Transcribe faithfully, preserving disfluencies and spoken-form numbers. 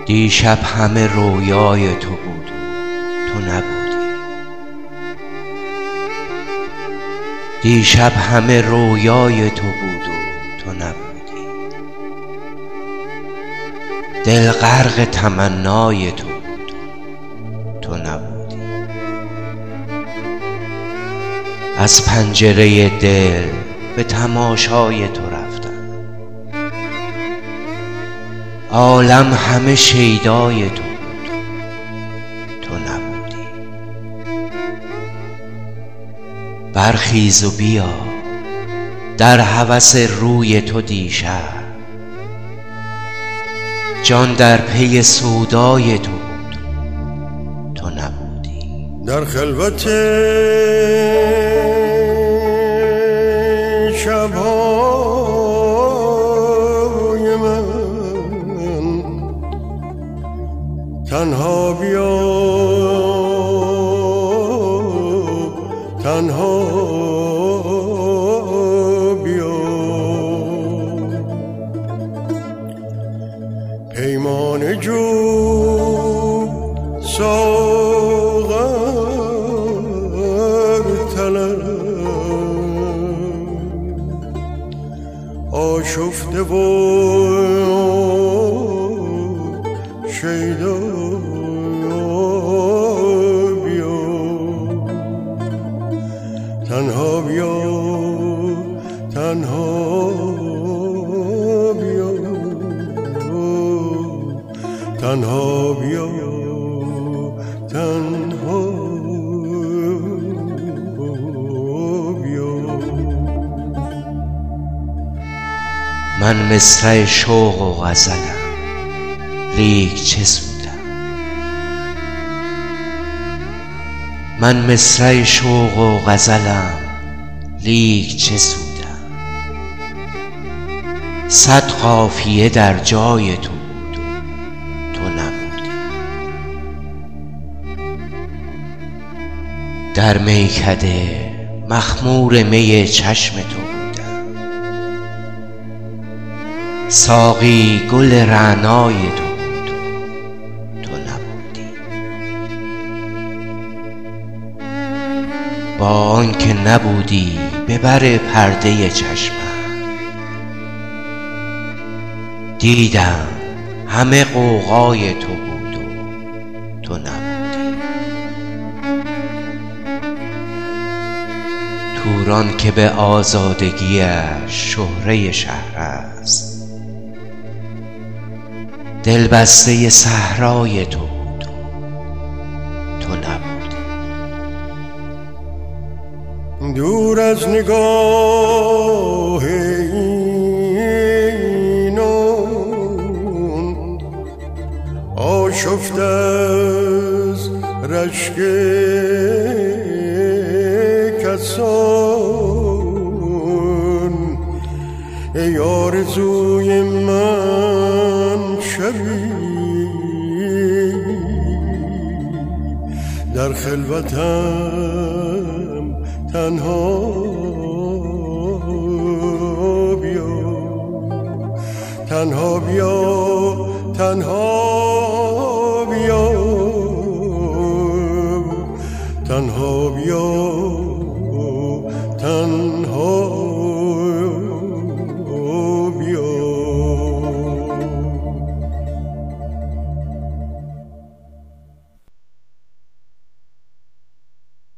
دیشب همه رویای تو بود تو نبودی. دیشب همه رویای تو بود و تو نبودی. دل غرق تمنای تو بود تو نبودی. از پنجره دل به تماشای تو رفتم، عالم همه شیدای تو بود تو نبودی. برخیز و بیا در هوس روی تو دیشب، جان در پی سودای تو بود تو نبودی. در خلوت شب‌های من تنها بیا، تنها بیا. پیمان جو ساغر طلب، آشفته و شیدا بیا، تنها بیا، تنها بیا، تنها بیا، تنها بیا. من مصرع شوق و غزلم، لیک چه سودم. من مصرع شوق و غزلم، لیک چه سودم. صد قافیه در جای تو بود و تو نبودی. در میکده مخمور می چشم تو بودم، ساقی گل رعنای تو بود و تو نبودی. با آنکه نبودی به بر پرده چشمم، دیدم همه غوغای تو بود و تو نبودی. توران که به آزادگیش شهره شهر است، دل بسته صحرای تو بود و تو نبودی. دور از نگاه اینان، آشفته از رشک کسان، ای آرزوی من شبی در خلوتم تنها بیا، تنها بیا، تنها بیا، تنها بیا، تنها